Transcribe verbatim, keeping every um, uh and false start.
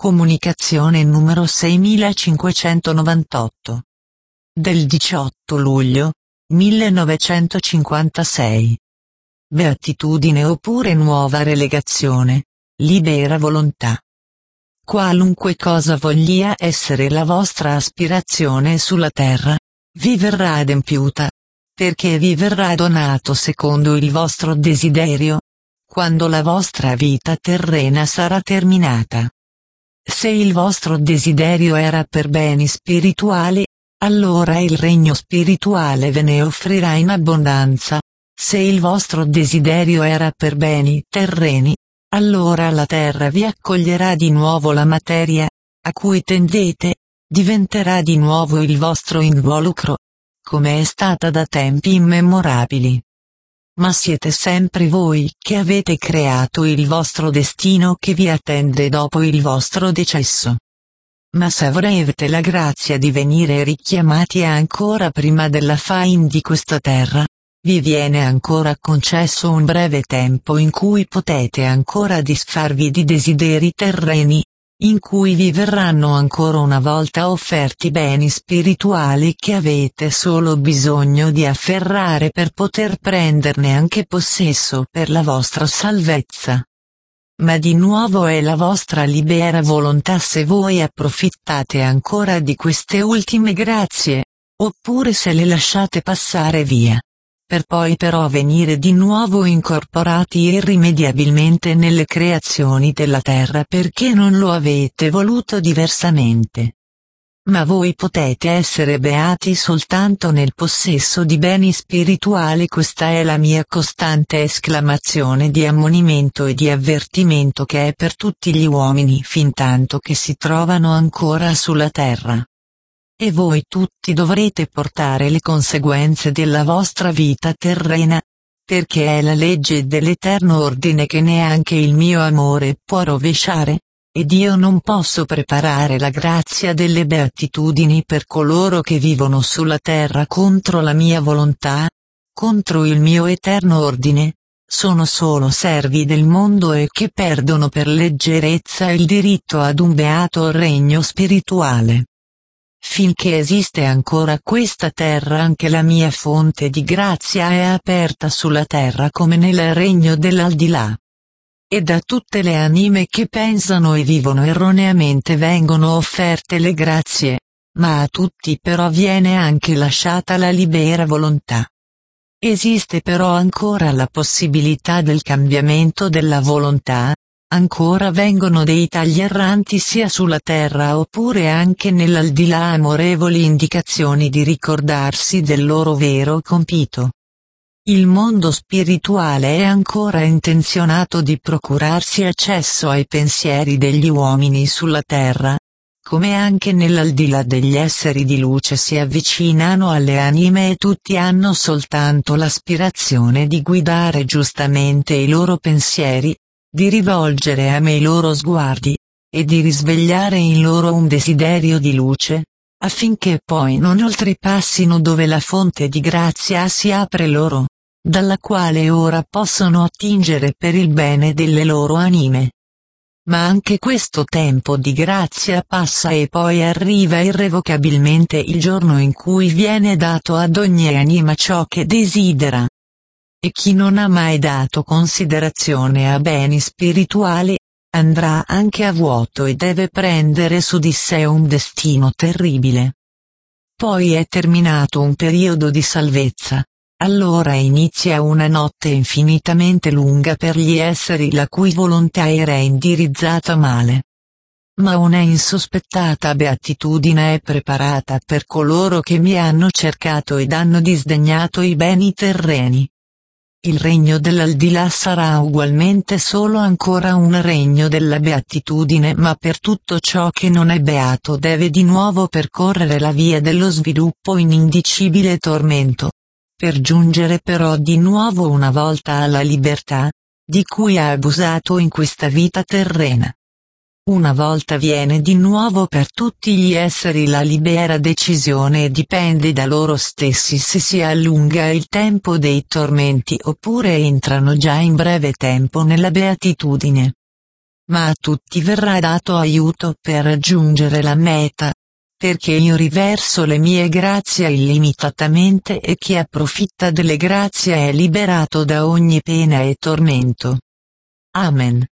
Comunicazione numero seimilacinquecentonovantotto. Del diciotto luglio millenovecentocinquantasei. Beatitudine oppure nuova relegazione, libera volontà. Qualunque cosa voglia essere la vostra aspirazione sulla terra, vi verrà adempiuta, perché vi verrà donato secondo il vostro desiderio, quando la vostra vita terrena sarà terminata. Se il vostro desiderio era per beni spirituali, allora il regno spirituale ve ne offrirà in abbondanza. Se il vostro desiderio era per beni terreni, allora la terra vi accoglierà di nuovo. La materia, a cui tendete, diventerà di nuovo il vostro involucro, come è stata da tempi immemorabili. Ma siete sempre voi che avete creato il vostro destino che vi attende dopo il vostro decesso. Ma se avrete la grazia di venire richiamati ancora prima della fine di questa terra, vi viene ancora concesso un breve tempo in cui potete ancora disfarvi di desideri terreni, in cui vi verranno ancora una volta offerti beni spirituali che avete solo bisogno di afferrare per poter prenderne anche possesso per la vostra salvezza. Ma di nuovo è la vostra libera volontà se voi approfittate ancora di queste ultime grazie, oppure se le lasciate passare via, per poi però venire di nuovo incorporati irrimediabilmente nelle creazioni della terra perché non lo avete voluto diversamente. Ma voi potete essere beati soltanto nel possesso di beni spirituali. Questa è la mia costante esclamazione di ammonimento e di avvertimento che è per tutti gli uomini fintanto che si trovano ancora sulla terra. E voi tutti dovrete portare le conseguenze della vostra vita terrena, perché è la legge dell'eterno ordine che neanche il mio amore può rovesciare, ed io non posso preparare la grazia delle beatitudini per coloro che vivono sulla terra contro la mia volontà, contro il mio eterno ordine, sono solo servi del mondo e che perdono per leggerezza il diritto ad un beato regno spirituale. Finché esiste ancora questa terra anche la mia fonte di grazia è aperta sulla terra come nel regno dell'aldilà. E da tutte le anime che pensano e vivono erroneamente vengono offerte le grazie, ma a tutti però viene anche lasciata la libera volontà. Esiste però ancora la possibilità del cambiamento della volontà, ancora vengono dei tagli erranti sia sulla terra oppure anche nell'aldilà amorevoli indicazioni di ricordarsi del loro vero compito. Il mondo spirituale è ancora intenzionato di procurarsi accesso ai pensieri degli uomini sulla terra, come anche nell'aldilà degli esseri di luce si avvicinano alle anime e tutti hanno soltanto l'aspirazione di guidare giustamente i loro pensieri, di rivolgere a me i loro sguardi, e di risvegliare in loro un desiderio di luce, affinché poi non oltrepassino dove la fonte di grazia si apre loro, dalla quale ora possono attingere per il bene delle loro anime. Ma anche questo tempo di grazia passa e poi arriva irrevocabilmente il giorno in cui viene dato ad ogni anima ciò che desidera. E chi non ha mai dato considerazione a beni spirituali, andrà anche a vuoto e deve prendere su di sé un destino terribile. Poi è terminato un periodo di salvezza, allora inizia una notte infinitamente lunga per gli esseri la cui volontà era indirizzata male. Ma una insospettata beatitudine è preparata per coloro che mi hanno cercato ed hanno disdegnato i beni terreni. Il regno dell'aldilà sarà ugualmente solo ancora un regno della beatitudine, ma per tutto ciò che non è beato deve di nuovo percorrere la via dello sviluppo in indicibile tormento, per giungere però di nuovo una volta alla libertà, di cui ha abusato in questa vita terrena. Una volta viene di nuovo per tutti gli esseri la libera decisione e dipende da loro stessi se si allunga il tempo dei tormenti oppure entrano già in breve tempo nella beatitudine. ma a tutti verrà dato aiuto per raggiungere la meta, perché io riverso le mie grazie illimitatamente e chi approfitta delle grazie è liberato da ogni pena e tormento. Amen.